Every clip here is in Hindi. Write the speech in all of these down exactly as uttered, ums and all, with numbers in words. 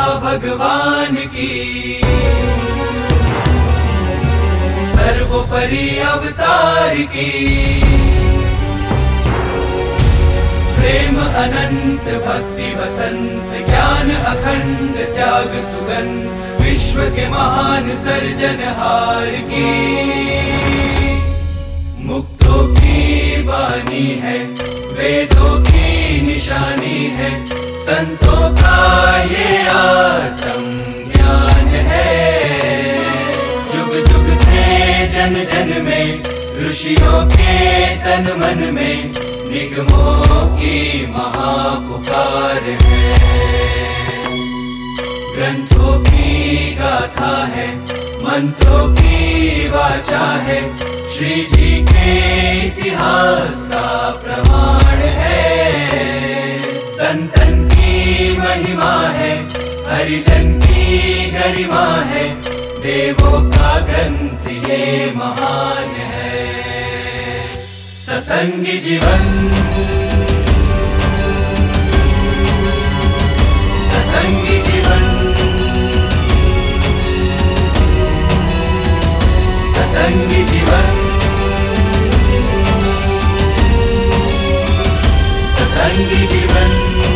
भगवान की, सर्वोपरि अवतार की। प्रेम अनंत भक्ति बसंत, ज्ञान अखंड त्याग सुगंध, विश्व के महान सर्जनहार की। मुक्तों की बानी है, वेदों की निशानी है, संतों का ये आत्म ज्ञान है। जुग जुग से जन जन में, ऋषियों के तन मन में, निगमों की महापुकार है। ग्रंथों की गाथा है, मंत्रों की वाचा है, श्री जी के इतिहास का प्रमाण है। संतन की महिमा है, हरिजन की गरिमा है, देवों का ग्रंथ ये महान है। सत्संगी जीवन, सत्संगी जीवन, सत्संगी जीवन, सत्संगी जीवन।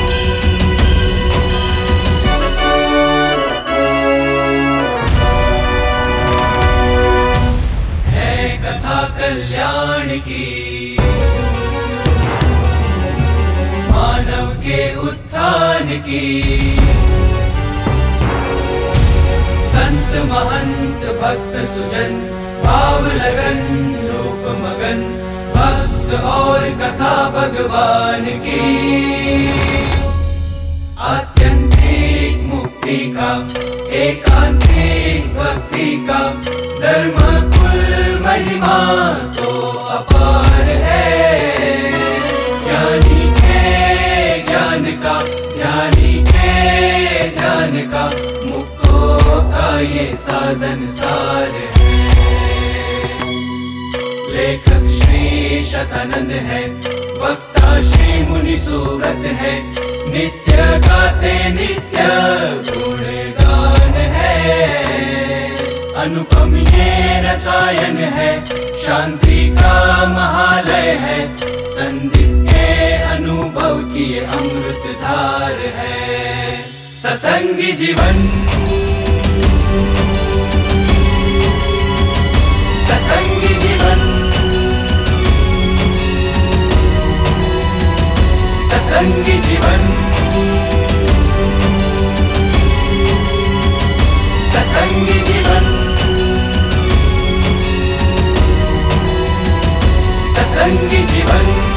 है कथा कल्याण की, मानव के उत्थान की। संत महंत भक्त सुजन, भाव लगन रूप मगन, भक्त और कथा भगवान की। आत्यंतिक मुक्ति का, एकांतिक भक्ति का, धर्म कुल महिमा तो अपार है। ज्ञानी के ज्ञान का, ध्यानी के ध्यान का, मुक्तों का ये साधन सार है। लेखक श्री शतानंद है, वक्ता श्री मुनि सूरत है, नित्य गाते नित्य गुणगान है। अनुपम ये रसायन है, शांति का महालय है, संदीप के अनुभव की ये अमृत धार है। सत्संगी जीवन, सत्संगी जीवन, सत्संगी जीवन, सत्संगी जीवन, सत्संगी जीवन।